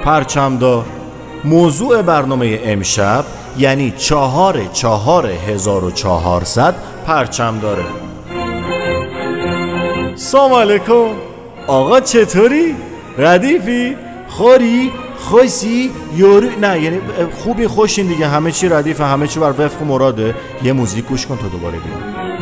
پرچمدار. موضوع برنامه امشب یعنی 4/4/1400 پرچمداره. سلام علیکم آقا، چطوری؟ ردیفی؟ خوری؟ خوشی؟ یورو؟ نه یعنی خوبی، خوشین دیگه، همه چی ردیفه، همه چی بر وفق مراده. یه موزیک گوش کن تا دوباره بیام.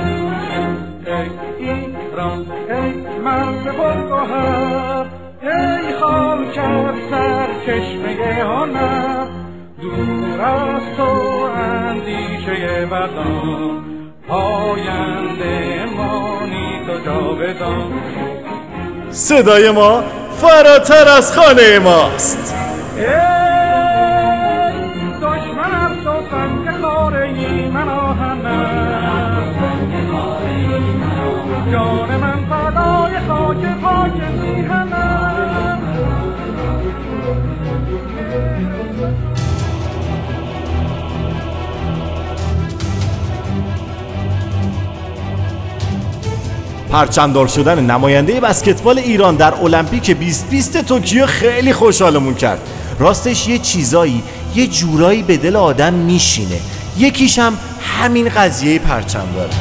مرد پرگوهر، ای خاکر سرچشمه هنر، دور از تو اندیشه بدان، پاینده مانی تو جاودان. صدای ما فراتر از خانه ماست. ای دشمن از تو سنگ خاره‌ای من آهنم، جان من فدای خاک پاک میهنم. پرچمدار شدن نماینده بسکتبال ایران در المپیک 2020 توکیو خیلی خوشحالمون کرد. راستش یه چیزایی یه جورایی به دل آدم میشینه، یکیش هم همین قضیه پرچمداره.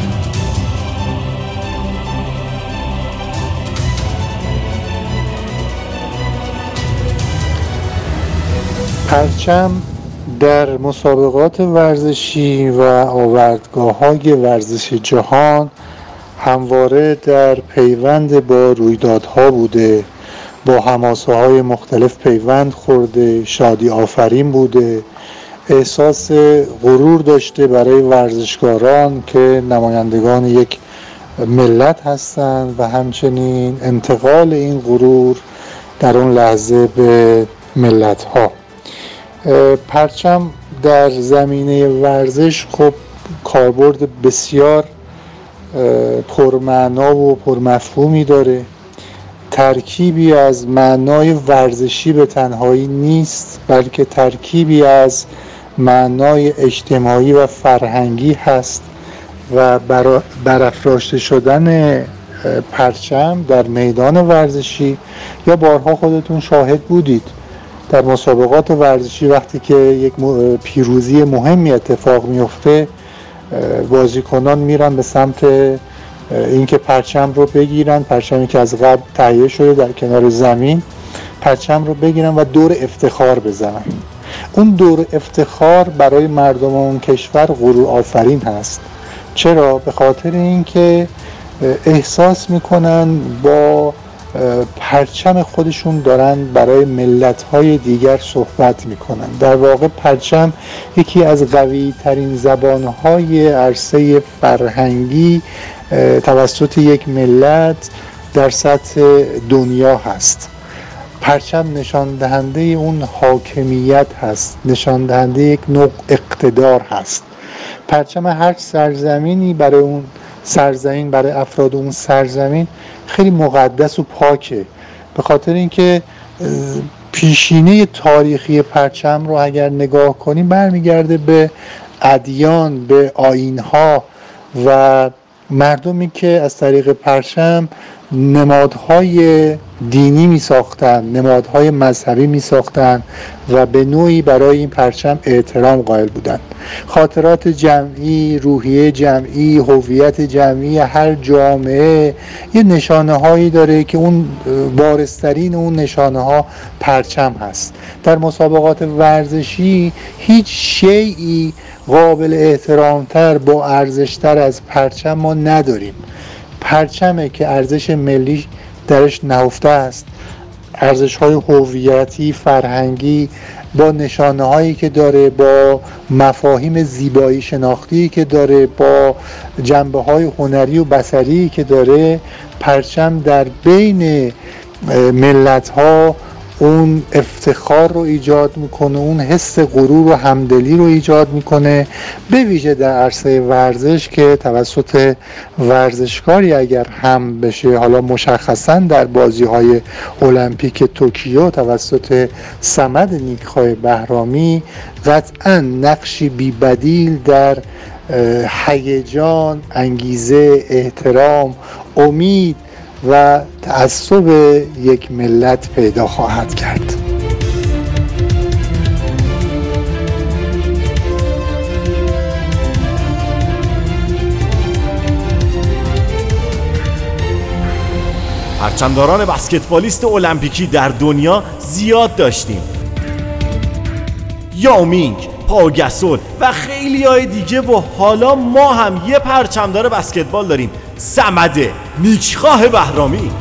پرچم در مسابقات ورزشی و آوردگاه‌های ورزش جهان همواره در پیوند با رویدادها بوده، با حماسه‌های مختلف پیوند خورده، شادی آفرین بوده، احساس غرور داشته برای ورزشکاران که نمایندگان یک ملت هستند و همچنین انتقال این غرور در اون لحظه به ملت‌ها. پرچم در زمینه ورزش خب کاربرد بسیار پرمعنا و پرمفهومی داره. ترکیبی از معنای ورزشی به تنهایی نیست، بلکه ترکیبی از معنای اجتماعی و فرهنگی هست و برافراشته شدن پرچم در میدان ورزشی یا بارها خودتون شاهد بودید در مسابقات ورزشی وقتی که یک پیروزی مهمی اتفاق میفته، بازیکنان میرن به سمت اینکه پرچم رو بگیرن، پرچمی که از قبل تهیه شده در کنار زمین، پرچم رو بگیرن و دور افتخار بزنن. اون دور افتخار برای مردم اون کشور غرور آفرین هست. چرا؟ به خاطر اینکه احساس میکنن با پرچم خودشون دارن برای ملت‌های دیگر صحبت میکنن. در واقع پرچم یکی از قوی ترین زبانهای عرصه فرهنگی توسط یک ملت در سطح دنیا هست. پرچم نشان دهنده اون حاکمیت هست، نشان دهنده یک نوع اقتدار هست. پرچم هر سرزمینی برای اون سرزمین، برای افراد اون سرزمین خیلی مقدس و پاکه، به خاطر اینکه پیشینه تاریخی پرچم رو اگر نگاه کنیم برمیگرده به ادیان، به آیین‌ها و مردمی که از طریق پرچم نمادهای دینی می ساختن، نمادهای مذهبی می ساختن و به نوعی برای این پرچم احترام قائل بودن. خاطرات جمعی، روحیه جمعی، هویت جمعی هر جامعه یه نشانه هایی داره که اون بارزترین اون نشانه ها پرچم هست. در مسابقات ورزشی هیچ شیئی قابل احترامتر، با ارزشتر از پرچم ما نداریم. پرچمه که ارزش ملی درش نهفته است، ارزش‌های هویتی، فرهنگی، با نشانه هایی که داره، با مفاهیم زیبایی شناختی که داره، با جنبه های هنری و بصری که داره. پرچم در بین ملت ها اون افتخار رو ایجاد میکنه، اون حس غرور و همدلی رو ایجاد میکنه، به ویژه در عرصه ورزش که توسط ورزشکاری اگر هم بشه، حالا مشخصا در بازی‌های المپیک توکیو توسط صمد نیکخواه بهرامی، قطعا نقشی بی‌بدیل در هیجان، انگیزه، احترام، امید و تعصب یک ملت پیدا خواهد کرد. پرچمداران بسکتبالیست المپیکی در دنیا زیاد داشتیم. یاو مینگ، پائو گاسول و خیلی های دیگه و حالا ما هم یه پرچمدار بسکتبال داریم، صمده نیکخواه بهرامی.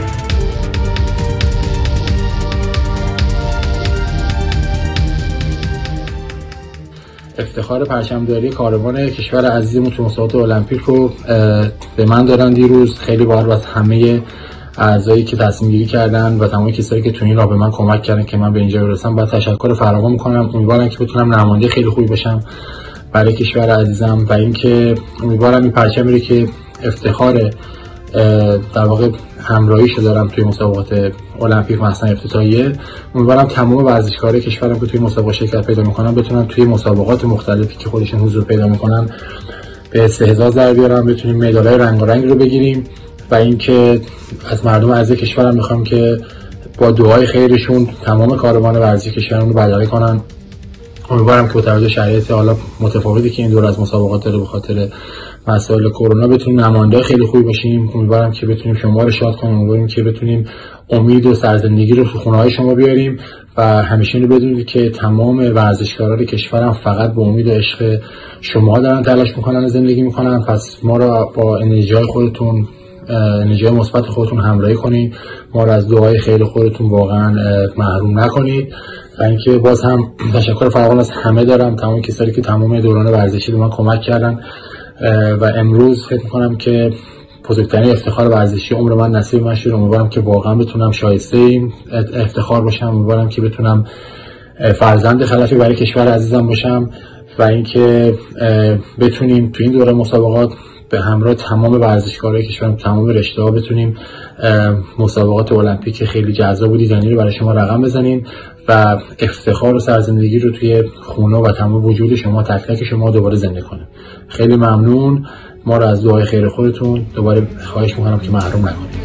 افتخار پرچمداری کاروان کشور عزیزمون تو مسابقات المپیک رو به من دادن دیروز. خیلی باحال از همه اعضایی که تصمیم گیری کردن و تمام کسایی که تو این راه به من کمک کردن که من به اینجا برسم باید تشکر فراوان میکنم. امیدوارم که بتونم نماینده خیلی خوبی باشم برای کشور عزیزم و اینکه امیدوارم این پرچمی رو که افتخار در واقع همراهیشو دارم توی مسابقات المپیک مثلا افتتاحیه، امیدوارم تمام ورزشکارای کشورم که توی مسابقات شرکت پیدا میکنن بتونن توی مسابقات مختلفی که خودشون حضور پیدا میکنن به استحضاظ در بیارن، بتونیم مدالای رنگارنگ رو بگیریم و اینکه از مردم عزیز کشورم میخوام که با دعای خیرشون تمام کاروان ورزشی کشورمون رو بدرقه کنن. امیدوارم که با توجه شرایط حالا متفاوتی که این دور از مسابقات داره به خاطر مسائل کرونا بتونیم نماینده خیلی خوبی باشیم. امیدوارم که بتونیم شما رو شاد کنیم، امیدوارم که بتونیم امید و سرزندگی رو تو خونه‌های شما بیاریم و همیشه اینو بدونید که تمام ورزشکاران کشورم فقط به امید و عشق شما دارن تلاش میکنن و زندگی میکنن. پس ما رو با انرژی خودتون، انرژی مثبت خودتون همراهی کنید، ما رو از دعای خیر خودتون واقعا محروم نکنید. و اینکه باز هم تشکر فراوان از همه دارم، تمام کسایی که تمام دوران ورزشی به من کمک کردن و امروز فکر می‌کنم که بزرگترین افتخار ورزشی عمر من نصیب من شد. امیدوارم که واقعا بتونم شایسته این افتخار باشم، امیدوارم که بتونم فرزند خلفی برای کشور عزیزم باشم و اینکه بتونیم تو این دوره مسابقات به همراه تمام ورزشکارای کشورم تمام رشته‌ها بتونیم مسابقات المپیک خیلی جذاب و دیدنی رو برای شما رقم بزنیم و افتخار و سرزندگی رو توی خونه و تمام وجود شما تک تک شما دوباره زنده کنه. خیلی ممنون. ما رو از دعای خیر خودتون دوباره خواهش میکنم که محروم نکنید.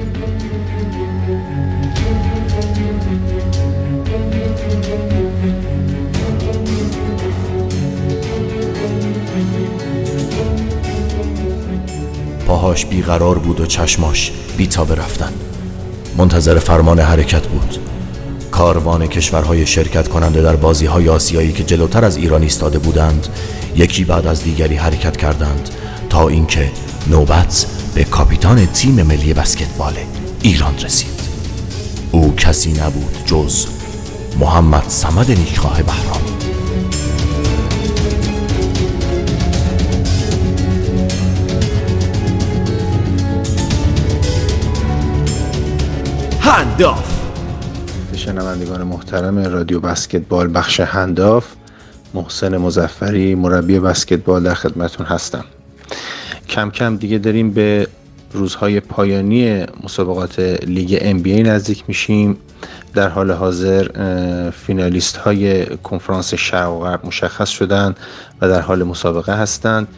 پاهاش بیقرار بود و چشماش بی‌تاب رفتن. منتظر فرمان حرکت بود. کاروان کشورهای شرکت کننده در بازی‌های آسیایی که جلوتر از ایران ایستاده بودند یکی بعد از دیگری حرکت کردند تا اینکه نوبت به کاپیتان تیم ملی بسکتبال ایران رسید. او کسی نبود جز محمد صمد نیکخواه بهرامی. هنداف. شنوندگان محترم رادیو بسکتبال بخش هنداف، محسن مظفری مربی بسکتبال در خدمتون هستم. کم کم دیگه داریم به روزهای پایانی مسابقات لیگ NBA نزدیک میشیم. در حال حاضر فینالیست های کنفرانس شرق و غرب مشخص شدن و در حال مسابقه هستند.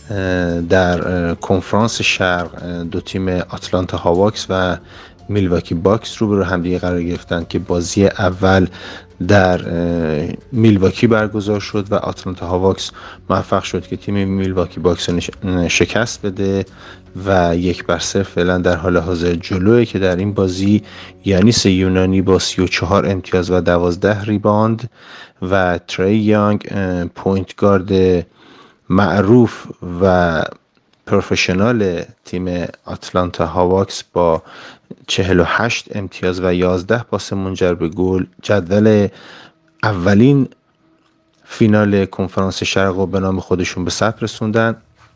در کنفرانس شرق دو تیم آتلانتا هاواکس و میلواکی باکس رو همدیگه قرار گرفتن که بازی اول در میلواکی برگزار شد و آتلانتا هاواکس موفق شد که تیم میلواکی باکس رو شکست بده و 1-0 فعلا در حال حاضر جلوه که در این بازی یانیس یونانی با 34 امتیاز و 12 ریباند و تری یانگ پوینت گارد معروف و پروفشنال تیم آتلانتا هاواکس با 48 امتیاز و 11 پاس منجر به گل جدول اولین فینال کنفرانس شرق رو به نام خودشون به ثبت رسوندن.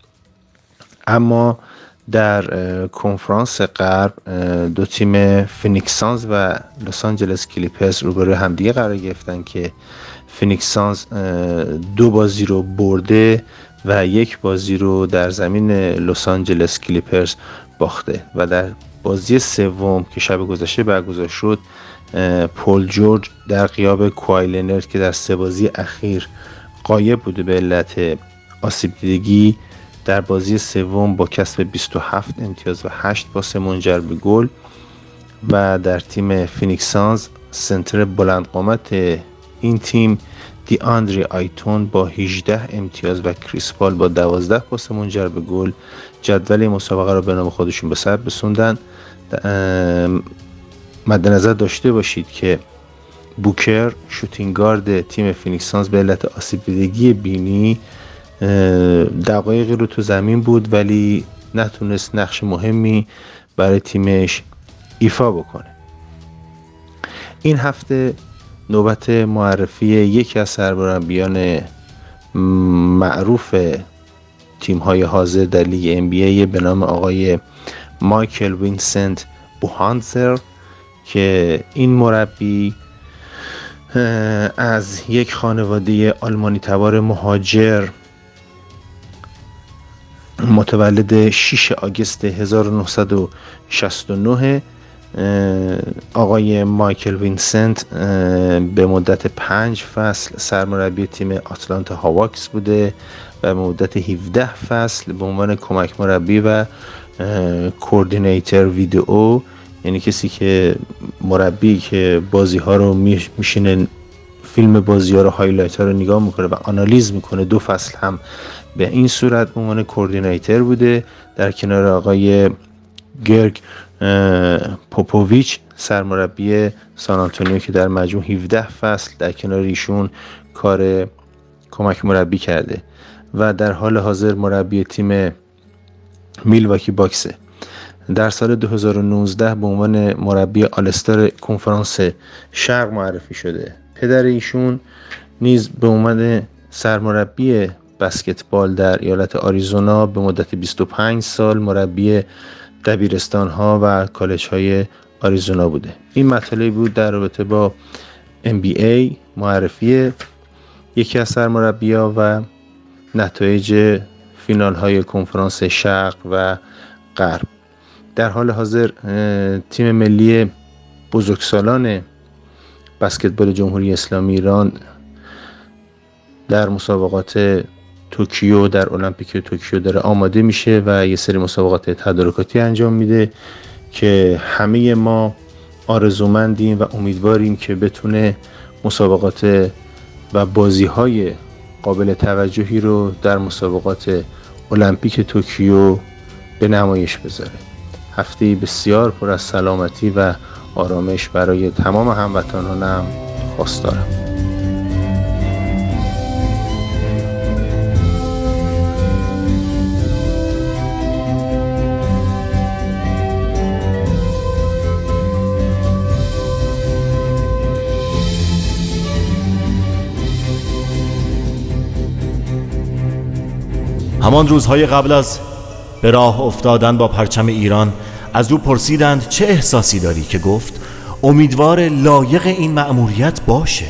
اما در کنفرانس غرب دو تیم فینیکس سانز و لس آنجلس کلیپرز روبروی همدیگه قرار گرفتن که فینیکس سانز 2 بازی رو برده و 1 بازی رو در زمین لس آنجلس کلیپرز باخته و در بازی سوم که شب گذشته برگزار شد پول جورج در غیاب کوای لنارد که در 3 بازی اخیر غایب بوده به علت آسیب دیدگی در بازی سوم با کسب 27 امتیاز و 8 پاس منجر به گل و در تیم فینیکس سانز سنتر بلند قامت این تیم دی آندری آیتون با 18 امتیاز و کریس پال با 12 پاس منجر به گل جدول مسابقه را به نام خودشون به ثبت رسوندن. مد نظر داشته باشید که بوکر شوتینگ گارد تیم فینیکس سانز به علت آسیب دیدگی بینی دقایقی رو تو زمین بود ولی نتونست نقش مهمی برای تیمش ایفا بکنه. این هفته نوبت معرفی یکی از سرمربیان معروف تیم‌های حاضر در لیگ NBA به نام آقای مایکل وینسنت بوهانزر که این مربی از یک خانواده آلمانی تبار مهاجر متولد 6 آگوست 1969. آقای مایکل وینسنت به مدت 5 فصل سرمربی تیم آتلانتا هاواکس بوده و به مدت 17 فصل به عنوان کمک مربی و کوردینیتور ویدئو، یعنی کسی که مربی که بازی ها رو میشینه فیلم بازی ها رو هایلایت ها رو نگاه میکنه و آنالیز میکنه، 2 فصل هم به این صورت به عنوان کوردینیتور بوده در کنار آقای گرگ پوپوویچ سرمربی سان آنتونیو که در مجموع 17 فصل در کنار ایشون کار کمک مربی کرده و در حال حاضر مربی تیم میلواکی باکسه. در سال 2019 به عنوان مربی آلستار کنفرانس شرق معرفی شده. پدر ایشون نیز به عنوان سرمربی بسکتبال در ایالت آریزونا به مدت 25 سال مربی دبیرستان ها و کالج های آریزونا بوده. این مطالبی بود در رابطه با NBA، معرفی یکی از سرمربی‌ها و نتایج فینال های کنفرانس شرق و غرب. در حال حاضر تیم ملی بزرگسالان بسکتبال جمهوری اسلامی ایران در مسابقات توکیو در المپیک توکیو داره آماده میشه و یه سری مسابقات تدارکاتی انجام میده که همه ما آرزومندیم و امیدواریم که بتونه مسابقات و بازی‌های قابل توجهی رو در مسابقات المپیک توکیو به نمایش بذاره. هفته‌ای بسیار پر از سلامتی و آرامش برای تمام هموطنانم خواستارم. همان روزهای قبل از به راه افتادن با پرچم ایران از او پرسیدند چه احساسی داری، که گفت امیدوار لایق این مأموریت باشه.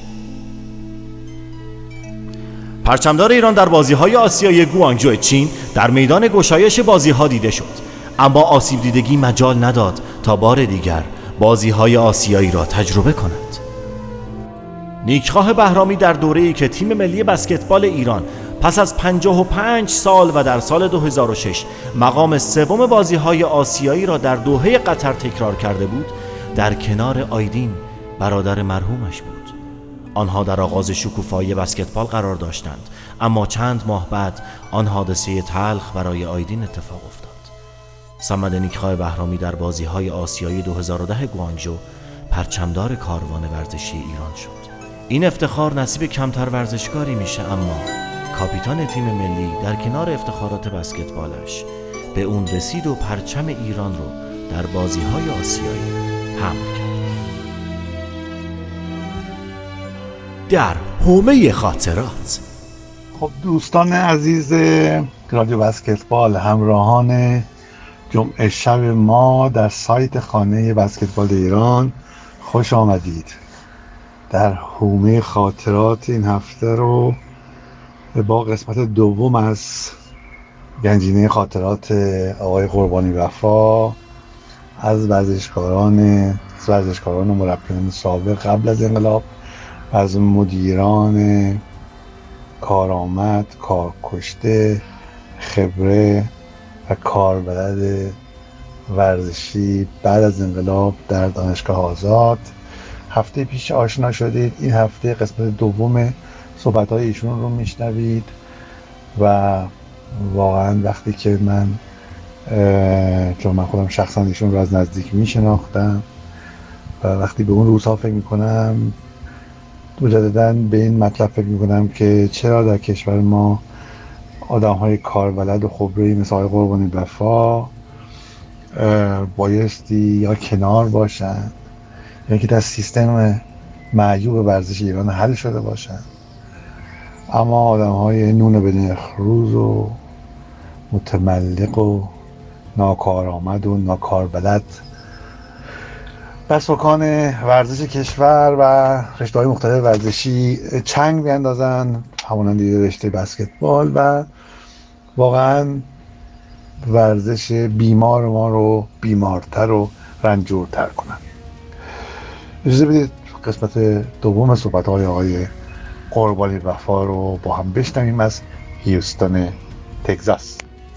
پرچمدار ایران در بازی‌های آسیایی گوانگجو چین در میدان گشایش بازی‌ها دیده شد، اما آسیب دیدگی مجال نداد تا بار دیگر بازی‌های آسیایی را تجربه کند. نیکخواه بهرامی در دوره‌ای که تیم ملی بسکتبال ایران پس از 55 سال و در سال 2006 مقام سوم بازی‌های آسیایی را در دوحه قطر تکرار کرده بود، در کنار آیدین برادر مرحومش بود. آنها در آغاز شکوفایی بسکتبال قرار داشتند، اما چند ماه بعد آن حادثه تلخ برای آیدین اتفاق افتاد. صمد نیکخواه بهرامی در بازی‌های آسیایی 2010 گوانگجو پرچمدار کاروان ورزشی ایران شد. این افتخار نصیب کمتر ورزشکاری میشه، اما کاپیتان تیم ملی در کنار افتخارات بسکتبالش به اون رسید و پرچم ایران رو در بازی‌های آسیایی حمل کرد. در حومه خاطرات. خب دوستان عزیز رادیو بسکتبال، همراهان جمعه شب ما در سایت خانه بسکتبال ایران، خوش آمدید. در حومه خاطرات این هفته رو با قسمت دوم از گنجینه خاطرات آقای قربانی وفا از ورزشکاران و مربیان سابق قبل از انقلاب، از مدیران کارآمد، کارکشته، خبره و کاربلد ورزشی بعد از انقلاب در دانشگاه آزاد هفته پیش آشنا شدید. این هفته قسمت دوم صحبت‌های ایشون رو میشنوید و واقعا وقتی که من چون من خودم شخصا ایشون رو از نزدیک میشناختم و وقتی به اون روزها فکر میکنم مجدداً به این مطلب فکر میکنم که چرا در کشور ما آدم های کاربلد و خبره‌ای مثل آقای قربانی وفا بایستی یا کنار باشن یا که در سیستم معیوب ورزش ایران حل شده باشن، اما آدم های نون به نرخ روز و متملق و ناکارآمد و ناکاربلد و سکان ورزش کشور و رشته‌های مختلف ورزشی چنگ بیندازن، همونند رشته بسکتبال، و واقعا ورزش بیمار ما رو بیمارتر و رنجورتر کنن. اجازه بدید قسمت دوم صحبت‌های آقای قربانی وفا رو با هم بشنویم از هیوستون تگزاس.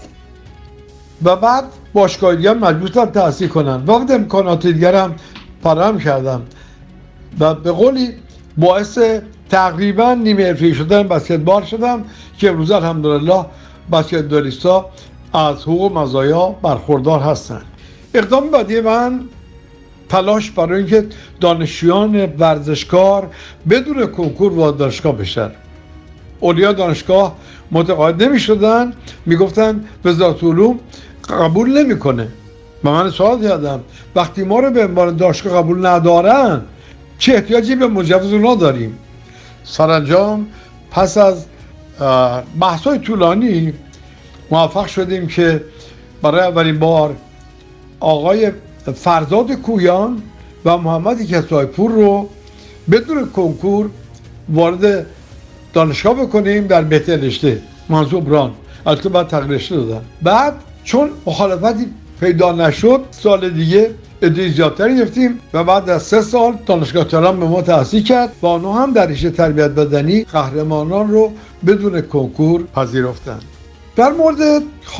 و بعد باشگاهی هم مجبور شدم تأسیس کنن. وقت امکانات دیگر هم فراهم کردم و به قولی باعث تقریبا نیمه حرفه‌ای شدن بسکتبال شدم که امروز الحمدلله بسکتبالیست‌ها از حقوق مزایا برخوردار هستند. اقدام بعدی من تلاش برای اینکه دانشجویان ورزشکار بدون کنکور وارد دانشگاه بشن. اولیا دانشگاه متقاعد نمی‌شدن، میگفتن وزارت علوم قبول نمیکنه. و من سوال کردم وقتی ما رو به عنوان دانشگاه قبول ندارن چه احتیاجی به مجوز اونا داریم؟ سرانجام پس از بحث‌های طولانی موفق شدیم که برای اولین بار آقای فرزاد کویان و محمد کسایپور رو بدون کنکور وارد دانشگاه بکنیم در بهترین رشته منظوبران. البته بعد تغییر رشته دادن. بعد چون مخالفتی پیدا نشد سال دیگه عده زیادتری گرفتیم و بعد از 3 سال دانشگاه تهران به ما تأسیس کرد و آنها هم در رشته تربیت بدنی قهرمانان رو بدون کنکور پذیرفتند. در مورد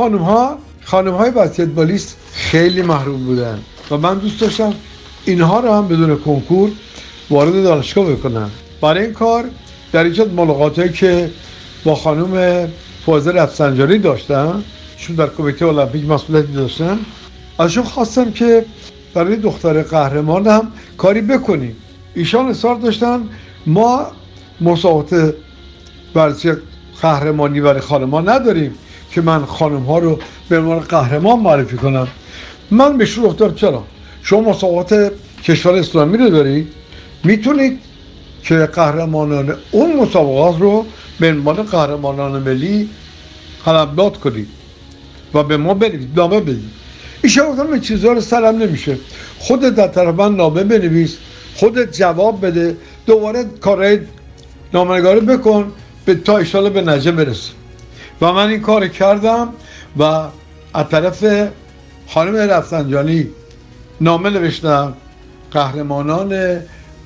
خانم‌های بسکتبالیست خیلی محروم بودن و من دوست داشتم اینها رو هم بدون کنکور وارد دانشگاه بکنم. برای این کار در ایجاد ملاقاتی که با خانم فائزه رفسنجانی داشتم، ایشون در کمیته المپیک مسئولیتی داشتن، ازشون خواستم که برای دختر قهرمان هم کاری بکنیم. ایشان اصرار داشتن ما مسابقات ورزشی قهرمانی برای خانم‌ها نداریم که من خانم‌ها رو به عنوان قهرمان معرفی کنم. من بهشون گفتم چرا؟ شما مسابقات کشور اسلامی رو دارید، میتونید که قهرمانان اون مسابقات رو به عنوان قهرمانان ملی قلمداد کنید و به ما بنویسید، نامه بدید. ایشان گفتم این چیزها رو سرم نمیشه، خودت در طرف من نامه بنویس، خودت جواب بده، دوباره کارهای نامه‌نگاری بکن تا ایشالا به نتیجه برسیم. و من این کار کردم و از طرف خانم رفسنجانی نامه نوشتم قهرمانان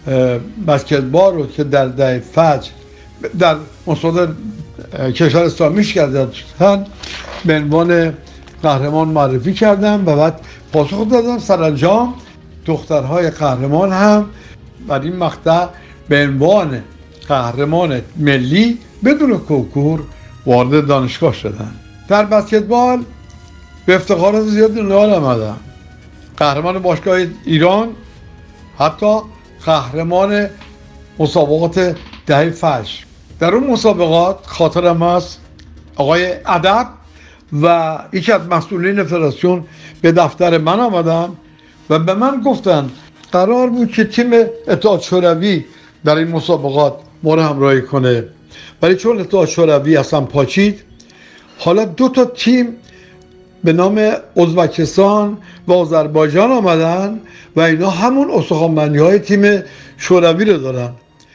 بسکتبال رو که در دهه فجر در مسابقات کشور اسلامی کردن به عنوان قهرمان معرفی کردم و بعد پاسخ دادم. سرانجام دخترهای قهرمان هم در این مقطع به عنوان قهرمان ملی بدون کنکور وارد دانشگاه شدن. در بسکتبال به افتخارات زیادی نال آمدم. قهرمان باشگاه ایران، حتی قهرمان مسابقات دهه فجر. در اون مسابقات خاطرم هست آقای ادب و یکی از مسئولین فدراسیون به دفتر من آمدن و به من گفتن قرار بود که تیم اتحاد شوروی در این مسابقات ما رو همراهی کنه، ولی چون اتحاد شوروی اصلا پاچید، حالا 2 تیم به نام ازبکستان و آذربایجان آمدن و اینا همون استخوان‌بندی‌های تیم شوروی رو دارن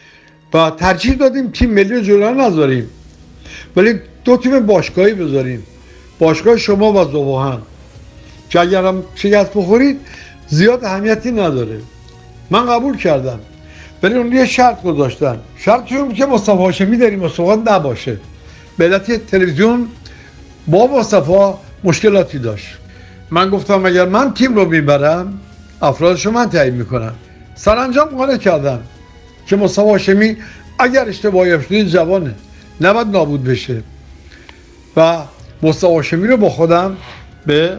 و ترجیح دادیم تیم ملی رو جلو نذاریم ولی 2 تیم باشگاهی بذاریم، باشگاه شما و ذوب‌آهن، که اگر هم شکست بخورید زیاد اهمیتی نداره. من قبول کردم ولی اون یه شرط گذاشتن، شرطی اون که مصطفی هاشمی در این مسابقات نباشه. به علت تلویزیون با مصطفی مشکلاتی داشت. من گفتم اگر من تیم رو میبرم افرادشو من تعیین میکنم. سرانجام قانع کردم که مصطفی هاشمی اگر اشتباهی شده جوانه، نباید نابود بشه و مصطفی هاشمی رو با خودم به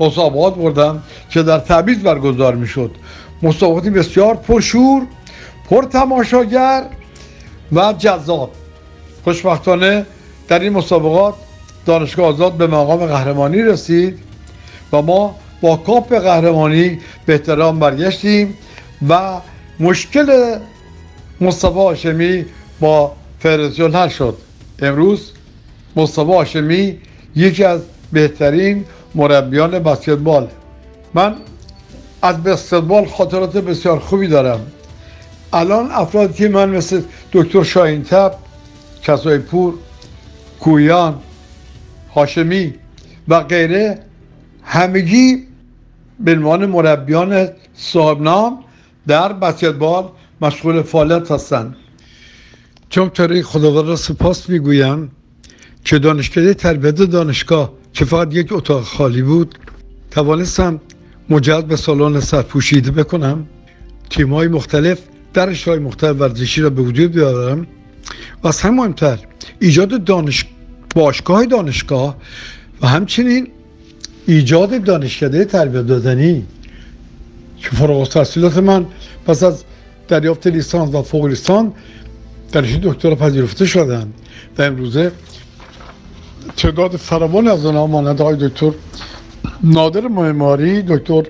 مسابقات بردم که در تبریز برگزار میشد. مسابقاتی بسیار پرشور، پر تماشاگر و جذاب. خوشبختانه در این مسابقات دانشگاه آزاد به مقام قهرمانی رسید و ما با کاپ قهرمانی به احترام برگشتیم و مشکل مصطفی هاشمی با فدراسیون حل شد. امروز مصطفی هاشمی یکی از بهترین مربیان بسکتبال. من از بسکتبال خاطرات بسیار خوبی دارم. الان افرادی که من مثل دکتر شاهین‌تب، کسای پور، کویان، هاشمی و غیره همگی به عنوان مربیان صاحب نام در بسکتبال مشغول فعالیت هستند. چون طوری خداوند را سپاس میگویم که دانشکده تربیت دانشگاه که فقط یک اتاق خالی بود توانستم مجهز به سالن سرپوشیده بکنم، تیم‌های مختلف در رشته‌های مختلف ورزشی را به وجود بیاورم و از هم مهمتر ایجاد باشگاه دانشگاه و همچنین ایجاد دانشکده تربیت دادنی که فارغ التحصیلات من پس از دریافت لیسانس و فوق لیسانس در رشته دکترا پذیرفته شدم و امروزه تعداد فراوان از آنها مانند آقای دکتر نادر معماری، دکتر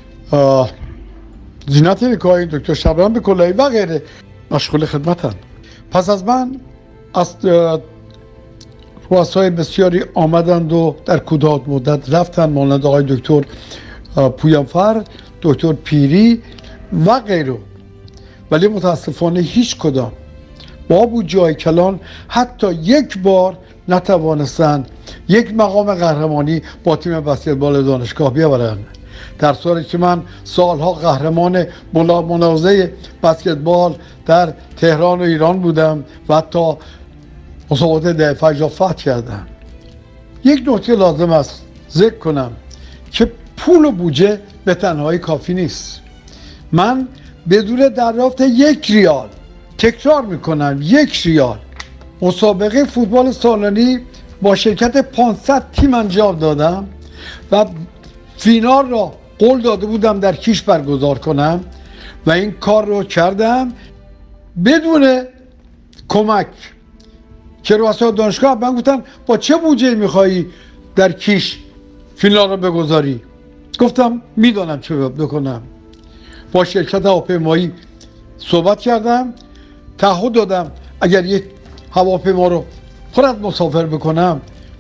زینت نکایی، دکتر شبران بکلایی و غیره مشغول خدمتند. پس از من از رؤسای بسیاری آمدند و در کوتاه مدت رفتند مانند آقای دکتر پویانفر، دکتر پیری و غیره، ولی متاسفانه هیچ کدام با بود جای کلان حتی یک بار نتوانستند یک مقام قهرمانی با تیم بسکتبال دانشگاه بیاورند، در صورتی که من سالها قهرمان منازعه بسکتبال در تهران و ایران بودم و حتی مسابقات ده فجر فتح کردم. یک نکته لازم است ذکر کنم که پول و بودجه به تنهایی کافی نیست. من بدون دریافت 1 ریال، تکرار میکنم 1 ریال، مسابقه فوتبال سالانی با شرکت 500 تیم انجام دادم و فینال را قول داده بودم در کیش برگزار کنم و این کار رو کردم بدون کمک که رؤسای دانشگاه من گفتن با چه بودجه میخوایی در کیش فینال رو بگذاری؟ گفتم میدانم چه بکنم. با شرکت هواپیمایی صحبت کردم، تعهد دادم اگر یک هواپیما رو پر از مسافر بکنم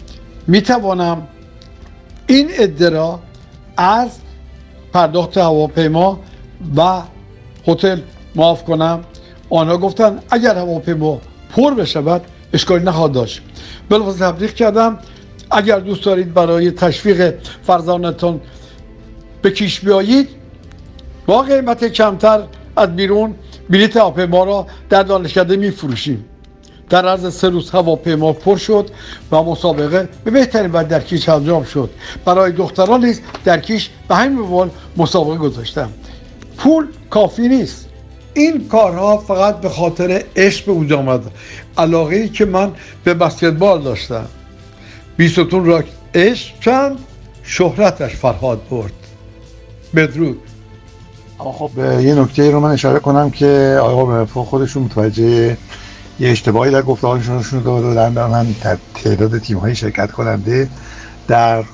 میتوانم این عده را از پرداخت هواپیما و هتل معاف کنم. آنها گفتن اگر هواپیما پر بشود اشکالی نخواهد داشت. بلافاصله تبلیغ کردم اگر دوست دارید برای تشویق فرزانتان به کیش بیایید با قیمت کمتر از بیرون بلیط هواپیما را در دانشکده میفروشیم. در عرض 3 روز هواپیما پر شد و مسابقه به بهترین وجه در کیش انجام شد. برای دختران نیز در کیش به همین منوال مسابقه گذاشتم. پول کافی نیست. این کارها فقط به خاطر عشق به وجود آمد، علاقه‌ای که من به بسکتبال داشتم. بیستون را عشق چند شهرتش فرهاد برد. بدرود. اما خب یه نکته رو من اشاره کنم که آقا خودشون متوجه یه اشتباهی در گفتارشون دادن در من تعداد تیم‌های شرکت کننده در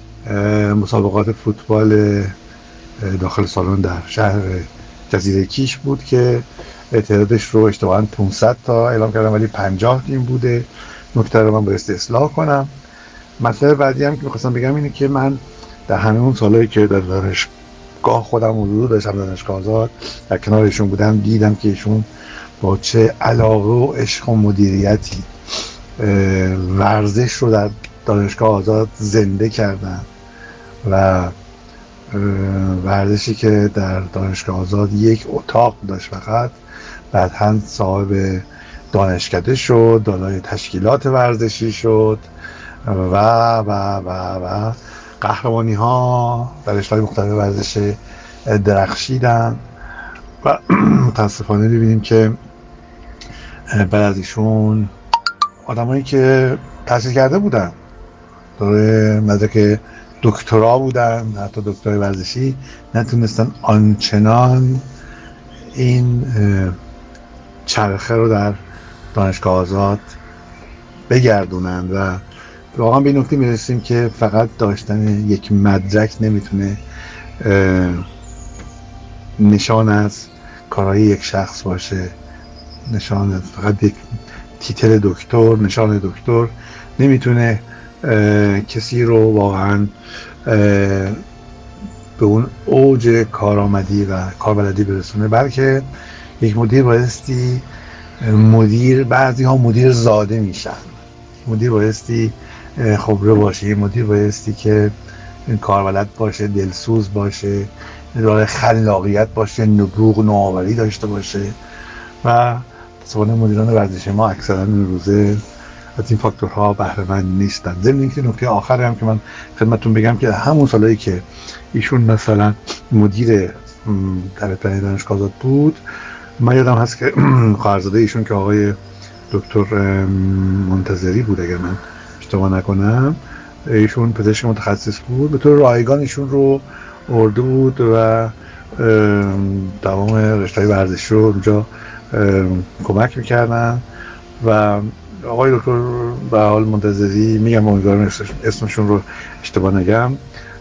مسابقات فوتبال داخل سالن در شهر جزیره کیش بود که تعدادش رو اشتباهاً 500 تا اعلام کردم ولی 50 تیم بوده. نکته رو من باید اصلاح کنم. مطلب بعدی هم که می‌خواستم بگم اینه که من در همه اون سالایی که در دانشگاه خودم حضور داشتم، دانشگاه آزاد در کنارشون بودم، دیدم که ایشون با چه علاقه و عشق و مدیریتی ورزش رو در دانشگاه آزاد زنده کردن و ورزشی که در دانشگاه آزاد یک اتاق داشت فقط بعداً صاحب دانشکده شد، دارای تشکیلات ورزشی شد و قهرمانی ها در رشته‌های مختلف ورزش درخشیدن و متاسفانه ببینیم که بعد از ایشون آدمایی که تحصیل کرده بودن، داره مدرک دکترا بودن، حتی دکترای ورزشی، نتونستن آنچنان این چرخه رو در دانشگاه آزاد بگردونن و واقعا به این نکته میرسیم که فقط داشتن یک مدرک نمیتونه نشان از کارهای یک شخص باشه، نشان از فقط یک تیتل دکتر، نشان دکتر نمیتونه کسی رو واقعا به اون اوج کارآمدی و کاربلدی برسونه، بلکه یک مدیر بایستی بعضی ها مدیر زاده میشن، مدیر بایستی خبره باشه، مدیر بایستی که کاربلد باشه، دلسوز باشه، داره خلاقیت باشه، نبوغ نوآوری داشته باشه و اتفاقاً مدیران ورزشی ما اکثرا این روزه از این فاکتورها بهره مند نیستن. ضمن اینکه نکته آخری هم که من خدمتتون بگم که همون سالایی که ایشون مثلا مدیر طبیعت‌پروری دانشگاه آزاد بود، من یادم هست که خواهرزاده ایشون که آقای دکتر منتظری بود اگر من اشتباه نکنم، ایشون پزشک متخصص بود، به طور رایگان ایشون رو آورده بود و تمام رشته‌های ورزشی رو اونجا کمک میکردن و آقای دکتر به حال منتظری، میگم امیدوارم اسمشون رو اشتباه نگم،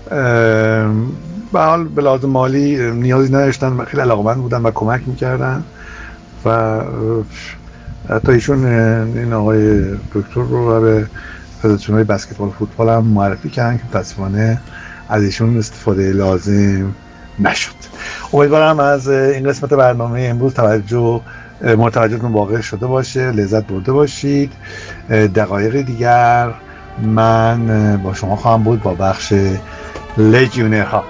به حال به لحاظ مالی نیازی نداشتن، خیلی علاقه‌مند بودن و کمک میکردن و حتی ایشون این آقای دکتر رو به فدراسیون‌های بسکتبال فوتبال هم معرفی کردن که متأسفانه از ایشون استفاده لازم نشد. امیدوارم از این قسمت برنامه امروز توجهتون واقع شده باشه، لذت برده باشید. دقایق دیگر من با شما خواهم بود با بخش لژیونرها.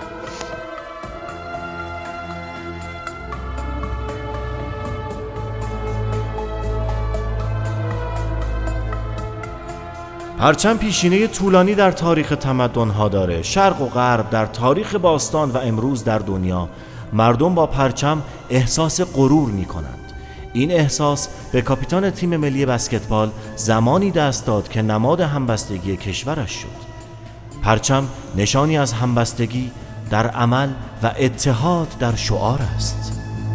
پرچم پیشینه طولانی در تاریخ تمدن‌ها داره. شرق و غرب، در تاریخ باستان و امروز در دنیا، مردم با پرچم احساس غرور می‌کنند. این احساس به کاپیتان تیم ملی بسکتبال زمانی دست داد که نماد همبستگی کشورش شد. پرچم نشانی از همبستگی در عمل و اتحاد در شعار است.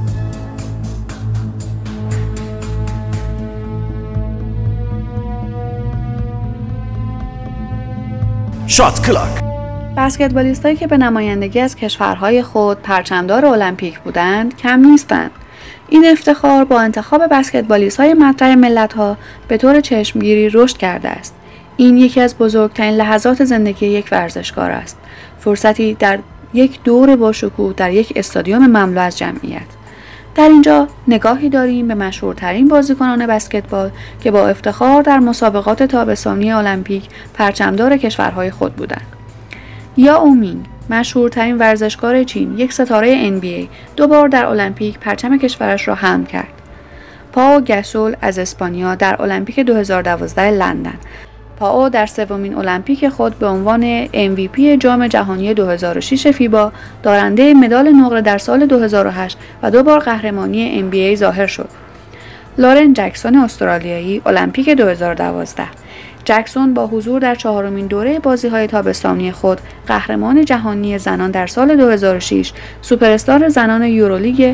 شات کلاک. بسکتبالیستایی که به نمایندگی از کشورهای خود پرچمدار المپیک بودند کم نیستند. این افتخار با انتخاب بسکتبالیست‌های مطرح ملت‌ها به طور چشمگیری رشد کرده است. این یکی از بزرگترین لحظات زندگی یک ورزشکار است. فرصتی در یک دور با شکوه در یک استادیوم مملو از جمعیت. در اینجا نگاهی داریم به مشهورترین بازیکنان بسکتبال که با افتخار در مسابقات تابستانی المپیک پرچمدار کشورهای خود بودند. یائو مینگ، مشهورترین ورزشکار چین، یک ستاره NBA، 2 بار در المپیک پرچم کشورش را حمل کرد. پائو گاسول از اسپانیا در المپیک 2012 لندن. پائو در 3مین المپیک خود به عنوان MVP جام جهانی 2006 فیبا، دارنده مدال نقره در سال 2008 و 2 بار قهرمانی NBA ظاهر شد. لورن جکسون استرالیایی، المپیک 2012. جکسون با حضور در 4مین دوره بازی‌های تابستانی خود، قهرمان جهانی زنان در سال 2006، سوپراستار زنان یورولیگ،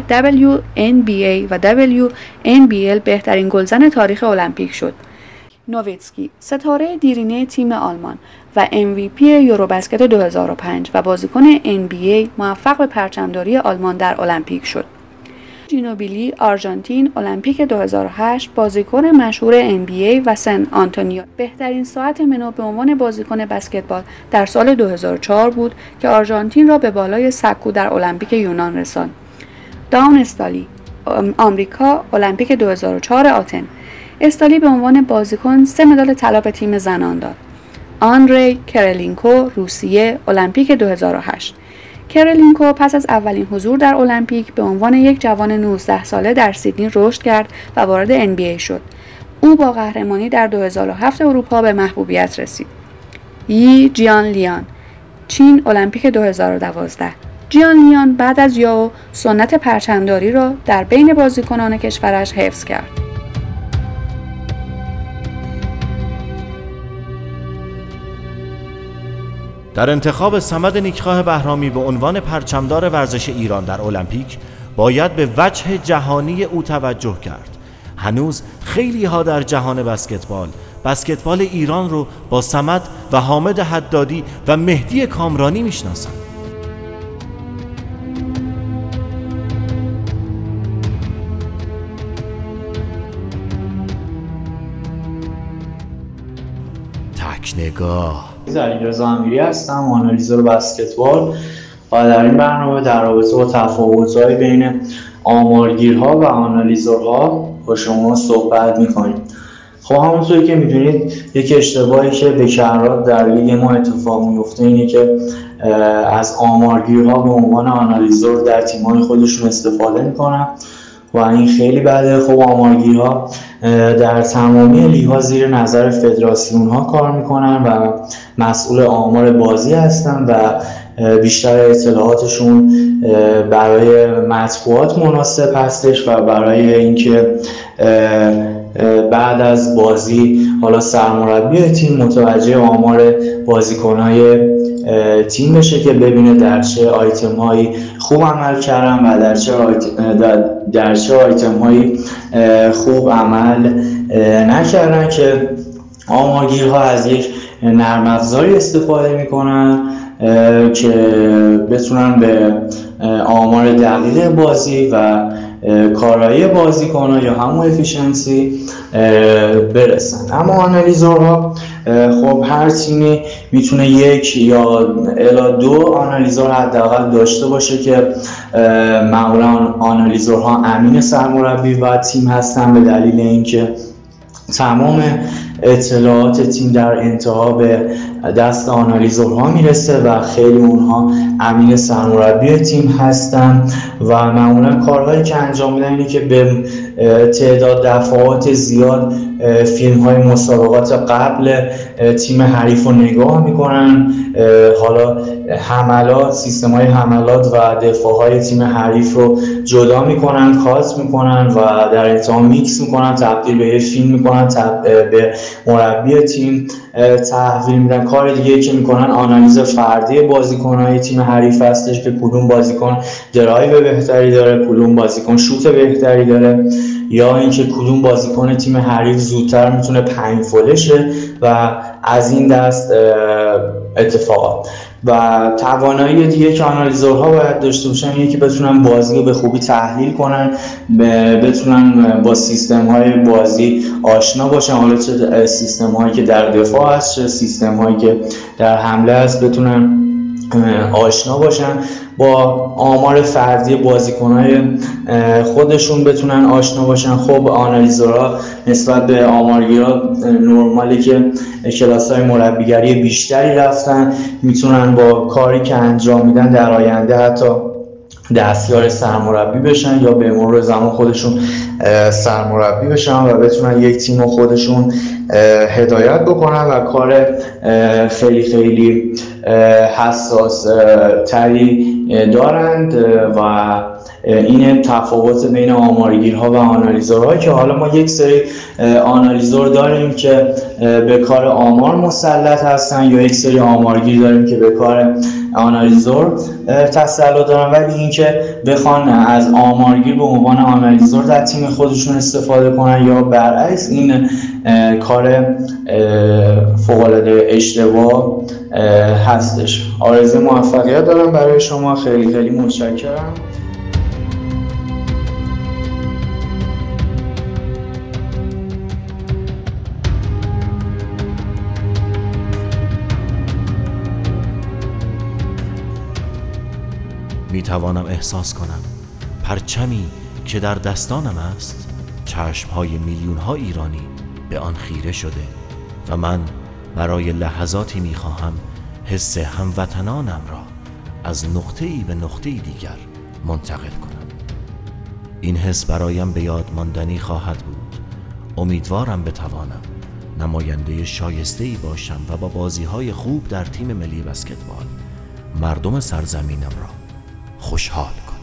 WNBA و WNBL بهترین گلزن تاریخ المپیک شد. نوویتسکی، ستاره دیرینه تیم آلمان و MVP یوروبسکت 2005 و بازیکن NBA، موفق به پرچمداری آلمان در المپیک شد. جینوبیلی، آرژانتین، المپیک 2008، بازیکن مشهور NBA و سن آنتونیو، بهترین ساعت منو به عنوان بازیکن بسکتبال در سال 2004 بود که آرژانتین را به بالای سکو در المپیک یونان رساند. داون استالی، آمریکا، المپیک 2004 آتن. استالی به عنوان بازیکن 3 مدال طلا به تیم زنان داد. آندری کرلینکو، روسیه، المپیک 2008. کرلینکو پس از اولین حضور در المپیک به عنوان یک جوان 19 ساله در سیدنی رشد کرد و وارد NBA شد. او با قهرمانی در 2007 اروپا به محبوبیت رسید. یی جیان لیان، چین، المپیک 2012. جیان لیان بعد از یائو سنت پرچمداری را در بین بازیکنان کشورش حفظ کرد. در انتخاب صمد نیکخواه بهرامی به عنوان پرچمدار ورزش ایران در المپیک باید به وجه جهانی او توجه کرد. هنوز خیلی ها در جهان بسکتبال ایران رو با صمد و حامد حدادی و مهدی کامرانی میشناسند. تکنگاه علیرضا امیری هستم، آنالیزور بسکتبال و در این برنامه در رابطه با تفاوت‌های بین آمارگیرها و آنالیزورها با شما صحبت می‌کنیم. خب همونطوری که می‌دونید یک اشتباهی که به کرات در لیگ ما اتفاق میفته اینه که از آمارگیرها به عنوان آنالیزور در تیم‌های خودشون استفاده می‌کنن و این خیلی بده. خب آمارگیرها در تمامی لیگ‌ها زیر نظر فدراسیون‌ها کار میکنن و مسئول آمار بازی هستن و بیشتر اطلاعاتشون برای مطبوعات مناسب هستش و برای اینکه بعد از بازی حالا سرمربی تیم متوجه آمار بازیکن‌های تیم بشه که ببینه در چه آیتم هایی خوب عمل کردن و در چه آیتم هایی خوب عمل نکردن، که آمارگیرها از یک نرم افزاری استفاده میکنن که بتونن به آمار دقیق بازی و کارایی بازیکن‌ها یا همون افیشنسی برسن. اما آنالیزورها خب هر تیمی میتونه یک یا الی 2 آنالیزور حداقل داشته باشه که معمولا آنالیزورها امین سرمربی و تیم هستن، به دلیل اینکه تمام اطلاعات تیم در انتها به دست آنالیزورها میرسه و خیلی اونها امین سرمربی تیم هستن و معمولا کارهایی که انجام میدن اینه که به تعداد دفعات زیاد فیلم های مسابقات قبل تیم حریف رو نگاه میکنن، حالا حملات، سیستم های حملات و دفاع های تیم حریف رو جدا میکنن، کات میکنن و در انتها میکس میکنن، تبدیل به یه فیلم میکنن، به مربی تیم تحویل میدن. کار دیگه که میکنن آنالیز فردی بازیکن‌های تیم حریف هستش که کدوم بازیکن درایو بهتری داره، کدوم بازیکن شوت بهتری داره، یا اینکه کدوم بازیکن تیم حریف زودتر میتونه 5 فولشه و از این دست اتفاقات. و توانایی دیگه که آنالیزورها باید داشته باشن اینه که بتونن بازی رو به خوبی تحلیل کنن، بتونن با سیستم های بازی آشنا باشن، حالا چه سیستم هایی که در دفاع هست چه سیستم هایی که در حمله هست بتونن آشنا باشن، با آمار فردی بازیکن‌های خودشون بتونن آشنا باشن. خب آنالیزورها نسبت به آمارگیرها نرماله که کلاس‌های مربیگری بیشتری رفتن، میتونن با کاری که انجام میدن در آینده حتی دستیار سرمربی بشن یا به مرور زمان خودشون سرمربی بشن و بتونن یک تیم خودشون هدایت بکنن و کار خیلی خیلی حساس تری دارند. و این تفاوت بین آمارگیرها و آنالیزورها که حالا ما یک سری آنالیزور داریم که به کار آمار مسلط هستن یا یک سری آمارگیر داریم که به کار آنالیزور تسلط دارن، ولی اینکه بخوان از آمارگیر به عنوان آنالیزور در تیم خودشون استفاده کنن یا برعکس، این کار فوق‌العاده اشتباه هستش. آرزوی موفقیت دارم برای شما، خیلی خیلی متشکرم. می توانم احساس کنم پرچمی که در دستانم است چشم‌های میلیون‌ها ایرانی به آن خیره شده و من برای لحظاتی می خواهم حس هموطنانم را از نقطه‌ای به نقطه‌ای دیگر منتقل کنم. این حس برایم به یاد ماندنی خواهد بود. امیدوارم بتوانم نماینده شایسته‌ای باشم و با بازی‌های خوب در تیم ملی بسکتبال مردم سرزمینم را خوشحال کنم.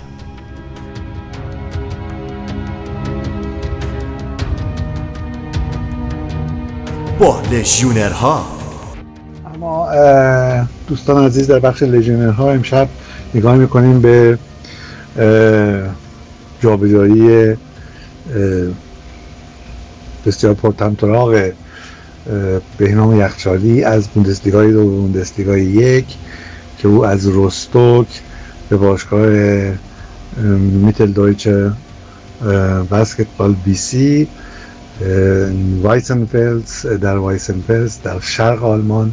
با لژیونرها. اما دوستان عزیز، در بخش لژیونرها امشب نگاه میکنیم به جابجایی بسیار پرطمطراق بهنام یخچالی از بوندسلیگا 2 به بوندسلیگا 1 که او از روستوک به باشگاه میتل دویچه بسکتبال BC وایسنفلز در شرق آلمان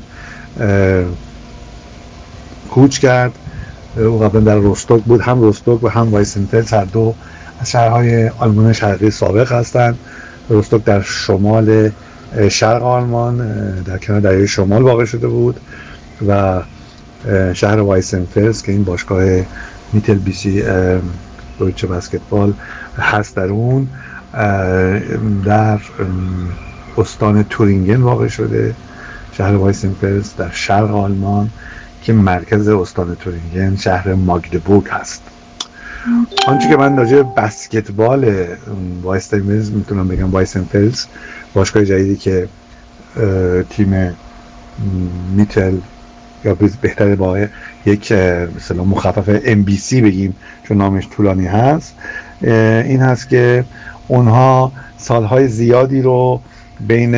کوچ کرد. او قبلا در روستوک بود. هم روستوک و هم وایسنفلز هر دو از شهرهای آلمان شرقی سابق هستند. روستوک در شمال شرق آلمان در کنار دریای شمال واقع شده بود و شهر وایسنفلز که این باشگاه میتل BC دویچه بسکتبال هست در اون در استان تورینگن واقع شده. شهر وایسنفلز در شرق آلمان که مرکز استان تورینگن شهر ماگدبورگ هست. آنچه که من راجع به بسکتبال وایسنفلز میتونم بگم، وایسنفلز باشگاه جدیدی که تیم میتل یا بهتره با یک مثلا مخفف MBC بگیم چون نامش طولانی هست، این هست که اونها سالهای زیادی رو بین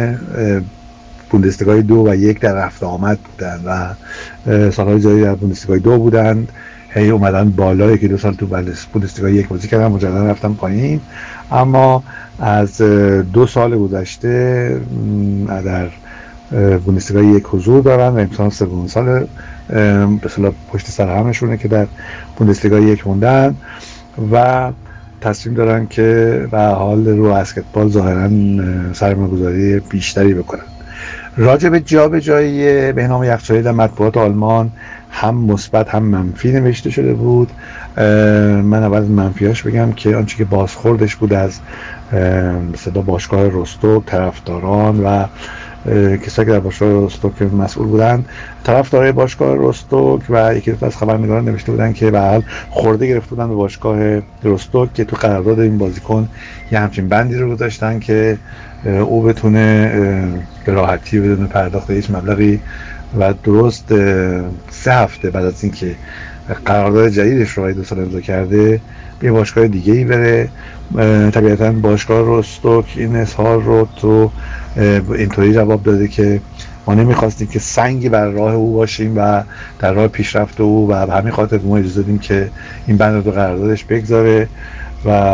بوندسلیگا 2 و 1 در رفت آمد بودن و سالهای زیادی در بوندسلیگا 2 بودند، هی اومدن بالا، یکی 2 سال تو بوندسلیگا 1 بازی کردن، مجددا رفتن پایین. اما از 2 سال گذشته در بوندسلیگا 1 حضور دارن و امسال 3 سال به اصطلاح پشت سر همشونه که در بوندسلیگا 1 موندن و تصمیم دارن که به حال رو بسکتبال ظاهرا سرمایه‌گذاری بیشتری بکنن. راجع به جابجایی بهنام یخچالی در مطبوعات آلمان هم مثبت هم منفی نوشته شده بود. من اول از منفیاش بگم که آنچه که بازخوردش بود از مثلا باشگاه روستوک، طرفداران و کسایی که در باشگاه روستوک مسئول بودن، طرفدارای باشگاه روستوک و یکی دو از خبرنگاران نوشته بودن که به حال خورده گرفته بودن به باشگاه روستوک که تو قرارداد این بازیکن یه همچین بندی رو گذاشتن که او بتونه به راحتی بدون پرداخت هیچ مبلغی و درست 3 هفته بعد از اینکه قرارداد جدیدش رو 2 سال امضا کرده به باشگاه دیگه ای بره. طبیعتا باشگاه روستوک این اظهار رو تو اینطوری جواب داده که ما نمیخواستیم که سنگی بر راه او باشیم و در راه پیشرفت او و به همین خاطر ما اجازه دادیم که این بند رو قراردادش بگذاره و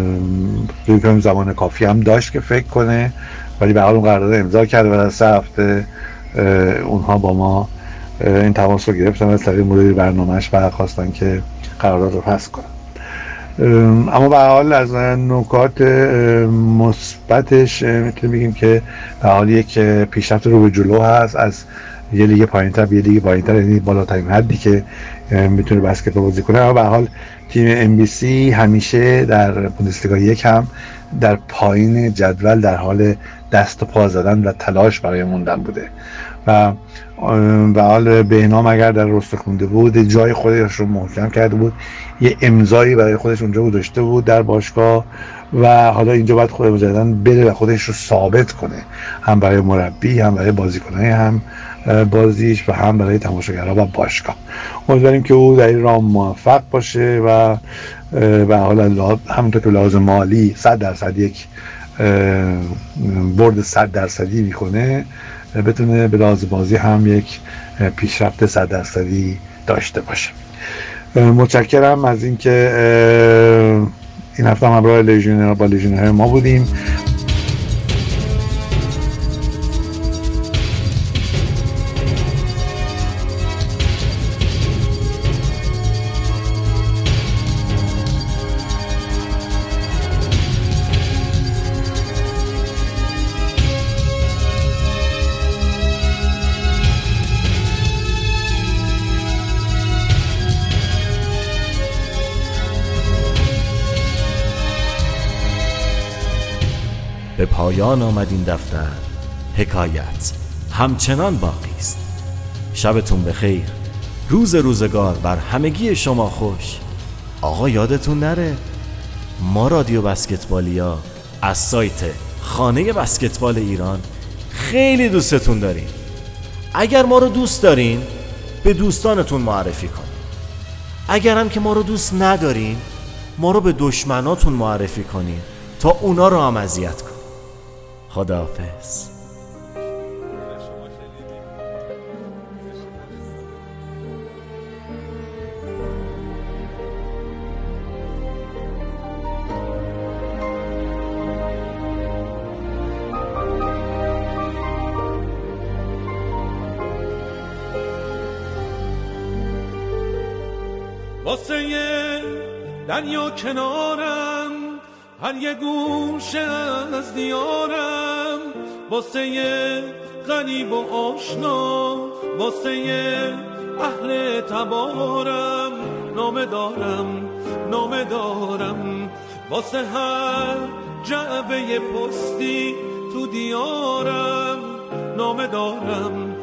دوی زمان کافی هم داشت که فکر کنه، ولی به حال اون قرارداد امضا کرده و در 3 هفته اونها با ما این تماس رو گرفتن از طریق مدیر برنامه‌اش و خواستن که قرارداد رو پس کنن. اما به حال از نکات مثبتش میتونیم بگیم که به حال یک پیشرفت رو به جلو هست از یه لیگ پایین‌تر به یه لیگ پایین‌تر، یعنی بالاترین حدی که میتونه بسکتبال بازی کنه. اما به حال تیم MBC همیشه در بوندسلیگا 1 هم در پایین جدول در حال دست و پا زدن و تلاش برای موندن بوده و به حال بهنام اگر در روستوک خونده بود جای خودش رو محکم کرده بود، یه امضایی برای خودش اونجا گذاشته بود در باشگاه و حالا اینجا باید خود مجدداً بره و خودش رو ثابت کنه، هم برای مربی، هم برای بازیکنان، هم بازیش و هم برای تماشاگرها و باشگاه. امیدواریم که او در این راه موفق باشه و به حال همونطور که لحاظ مالی 100% یک برد 100% میکنه، بتونه به لحاظ بازی هم یک پیشرفت 100% داشته باشه. متشکرم از اینکه این هفته هم همراه لژیونر ما بودیم. به پایان آمد این دفتر، حکایت همچنان باقی است. شبتون بخیر، روزگار بر همگی شما خوش. آقا یادتون نره ما رادیو بسکتبالیا از سایت خانه بسکتبال ایران خیلی دوستتون داریم. اگر ما رو دوست دارین به دوستانتون معرفی کنید. اگر هم که ما رو دوست ندارین، ما رو به دشمناتون معرفی کنید تا اونا رو هم اذیت کنید. خداحافظ. واسه دریا کنارم، هر یه گوشه از دیارم، واسه غریب و آشنا، واسه اهل تبارم، نامه دارم واسه هر جعبه پستی تو دیارم، نامه دارم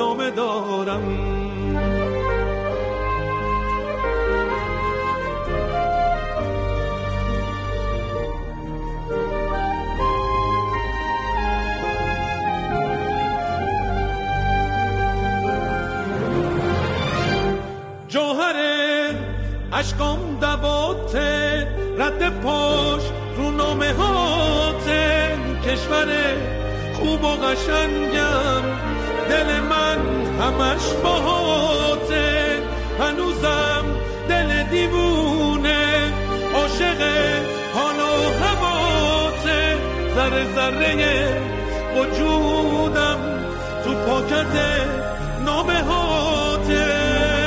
جوهر عشقام دواته، رد پاش رو نامه هاته، کشور خوب و قشنگم، دل من همش باهاته، هنوزم دل دیوونه عاشق حال و هواته، ذره ذره وجودم تو پاکت نامه هاته،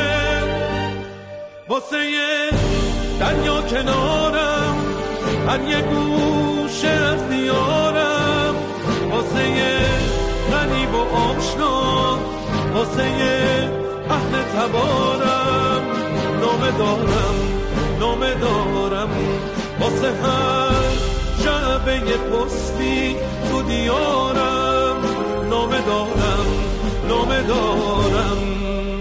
واسه دریا کنارم، هر یه گوشه از دیارم، واسه غریب و آشنا، واسه اهل تبارم، نامه دارم واسه هر جعبه پستی تو دیارم، نامه دارم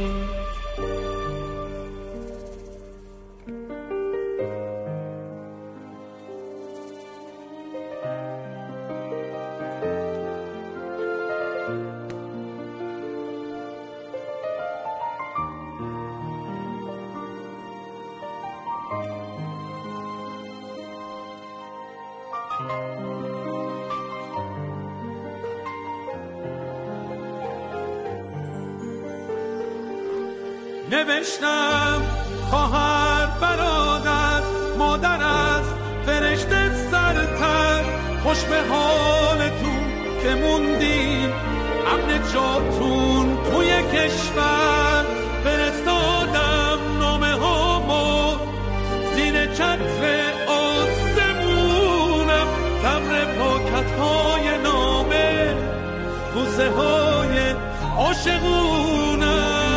نوشتم خواهر برادر مادر از فرشته سرتر، خوش به حالتون که موندین، امن جاتون توی کشور، فرستادم نامه هامو زیر چتر آسمونم، تمر پاکت های نامه بوسه های عاشقونم،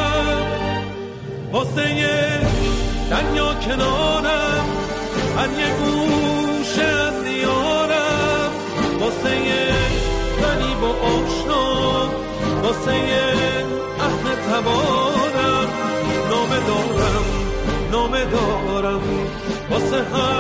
واسه دریا کنارم، هر یه گوشه از دیارم، واسه غریب و آشنا، واسه اهل تبارم، نامه دارم واسه